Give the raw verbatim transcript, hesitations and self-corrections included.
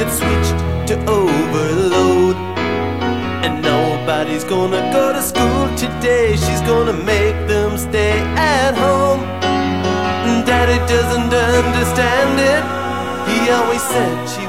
have switched to overload. And nobody's gonna go to school today. She's gonna make them stay at home. Daddy doesn't understand it. He always said she